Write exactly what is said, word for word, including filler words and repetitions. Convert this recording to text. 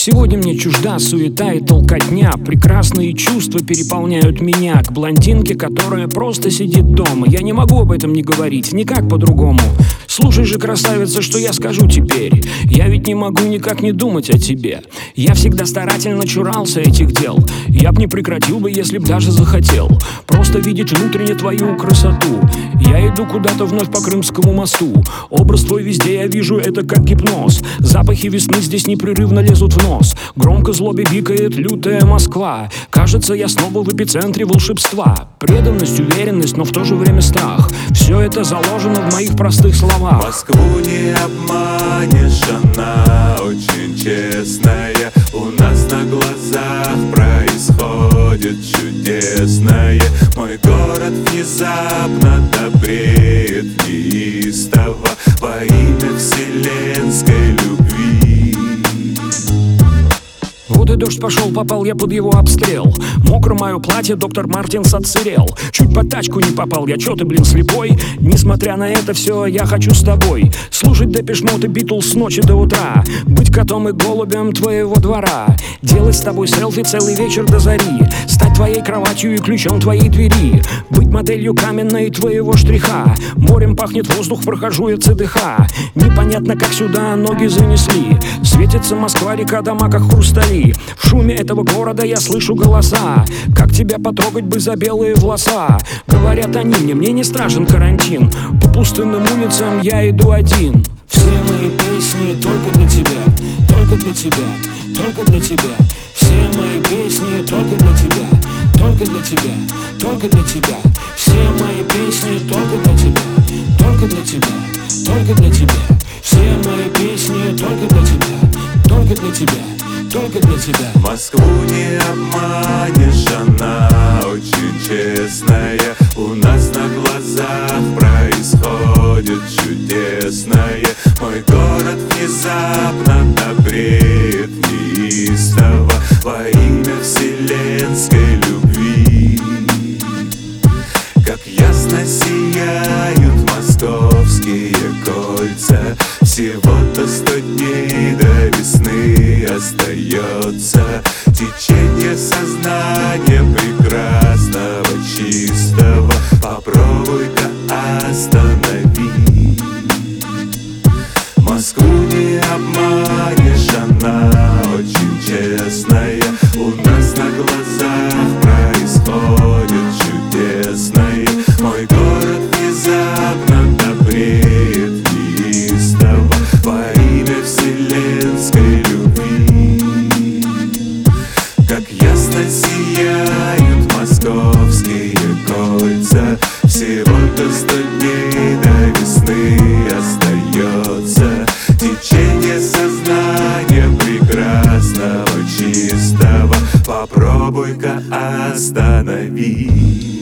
Сегодня мне чужда суета и толкотня. Прекрасные чувства переполняют меня к блондинке, которая просто сидит дома. Я не могу об этом не говорить, никак по-другому. Слушай же, красавица, что я скажу теперь. Я ведь не могу никак не думать о тебе. Я всегда старательно чурался этих дел. Я б не прекратил бы, если б даже захотел просто видеть внутренне твою красоту. Я иду куда-то вновь по Крымскому мосту. Образ твой везде я вижу, это как гипноз. Запахи весны здесь непрерывно лезут в нос. Громко злобе бикает лютая Москва. Кажется, я снова в эпицентре волшебства. Преданность, уверенность, но в то же время страх. Все это заложено в моих простых словах. Москву не обманешь, она очень честная. У нас на глазах происходит чудесное. Мой город внезапно добреет неистово во имя вселенской любви. Вот и дождь пошел, попал я под его обстрел. Мокро мое платье, доктор Мартинс отсырел. Чуть под тачку не попал, я чё ты, блин, слепой? Несмотря на это все, я хочу с тобой слушать Депеш Мод и Битлз с ночи до утра. Быть котом и голубем твоего двора. Делать с тобой селфи целый вечер до зари. Стать твоей кроватью и ключом твоей двери. Быть моделью каменной твоего штриха. Морем пахнет воздух, прохожу я ЦДХ. Непонятно, как сюда ноги занесли. Светится Москва, река, дома, как хрустали. В шуме этого города я слышу голоса. Как тебя потрогать бы за белые волоса? Говорят они мне, мне не страшен карантин. По пустынным улицам я иду один. Все мои песни только для тебя, только для тебя, только для тебя. Все мои песни только для тебя, только для тебя, только для тебя. Все мои песни только для тебя, только для тебя, только для тебя. Все мои песни только для тебя, только для тебя, только для тебя. Москву не обманешь, она очень честная. У нас на глазах происходит чудесное. Мой город внезапно добреет неистово во имя вселенской любви. Как ясно сияют московские кольца. Всего-то сто дней до весны остается. Течение сознания прекрасного, чистого. Попробуй-ка останови. Москву не обманешь, она очень честная. У нас на глазах происходит чудесное. Мой город внезапно добреет неистово во имя вселенской любви. Как ясно сияют московские кольца. Всего-то сто дней до весны остается. Течение сознания прекрасного, чистого. Попробуй-ка останови.